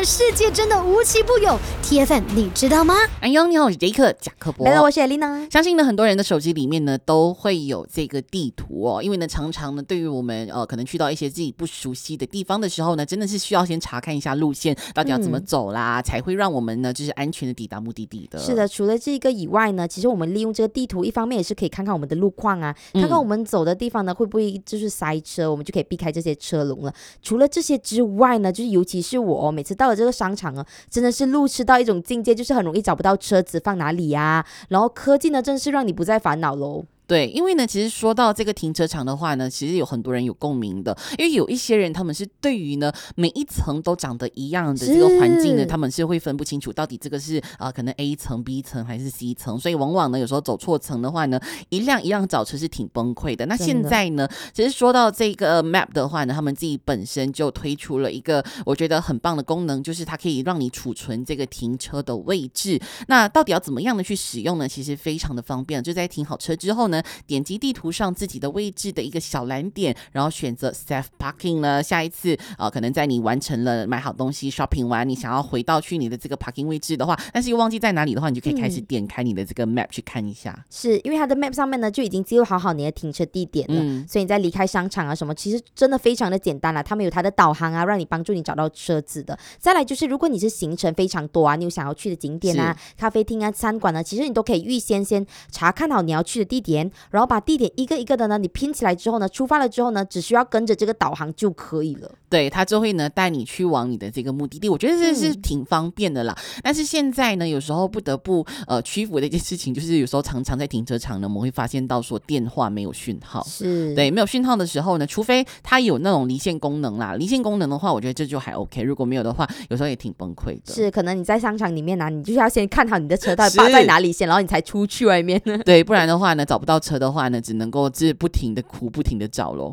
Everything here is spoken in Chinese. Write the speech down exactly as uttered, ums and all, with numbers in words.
世界真的无奇不有。T F M 你知道吗？ 安妞，你好，我是杰克贾克伯。 来了，我是 Elena。 相信呢，很多人的手机里面呢都会有这个地图哦，因为呢，常常呢，对于我们呃可能去到一些自己不熟悉的地方的时候呢，真的是需要先查看一下路线，到底要怎么走啦，嗯、才会让我们呢就是安全的抵达目的地的。 是的，除了这个以外呢，其实我们利用这个地图，一方面也是可以看看我们的路况啊，看看我们走的地方呢、嗯、会不会就是塞车，我们就可以避开这些车龙了。除了这些之外呢，就是尤其是我、哦、每次到了这个商场啊，真的是路痴到一种境界，就是很容易找不到车子放哪里啊，然后科技呢真的是让你不再烦恼咯。 对，因为呢，其实说到这个停车场的话呢，其实有很多人有共鸣的，因为有一些人他们是对于呢每一层都长得一样的这个环境呢，他们是会分不清楚到底这个是呃可能 A 层、B 层还是 C 层，所以往往呢有时候走错层的话呢，一辆一辆找车是挺崩溃的。那现在呢，其实说到这个 map 的话呢，他们自己本身就推出了一个我觉得很棒的功能，就是它可以让你储存这个停车的位置。那到底要怎么样的去使用呢？其实非常的方便，就在停好车之后呢，点击地图上自己的位置的一个小蓝点，然后选择 safe parking 呢。下一次呃，可能在你完成了买好东西 shopping 完，你想要回到去你的这个 parking 位置的话，但是又忘记在哪里的话，你就可以开始点开你的这个 map 去看一下。嗯、 是因为它的 map 上面呢就已经记录好好你的停车地点了，嗯、所以你在离开商场啊什么，其实真的非常的简单啦。他们有它的导航啊，让你帮助你找到车子的。再来就是如果你是行程非常多啊，你有想要去的景点啊、咖啡厅啊、餐馆呢，其实你都可以预先先查看好你要去的地点，然后把地点一个一个的呢，你拼起来之后呢，出发了之后呢，只需要跟着这个导航就可以了。 对，它就会呢带你去往你的这个目的地，我觉得这是挺方便的啦。嗯、但是现在呢，有时候不得不呃屈服的一件事情，就是有时候常常在停车场呢，我们会发现到说电话没有讯号。 是， 对，没有讯号的时候呢，除非它有那种离线功能啦，离线功能的话，我觉得这就还 OK。如果没有的话，有时候也挺崩溃的。 是，可能你在商场里面呢、啊，你就是要先看好你的车到底扒在哪里先，然后你才出去外面。 对，不然的话呢，找不到车的话呢，只能够是不停的哭，不停的找咯。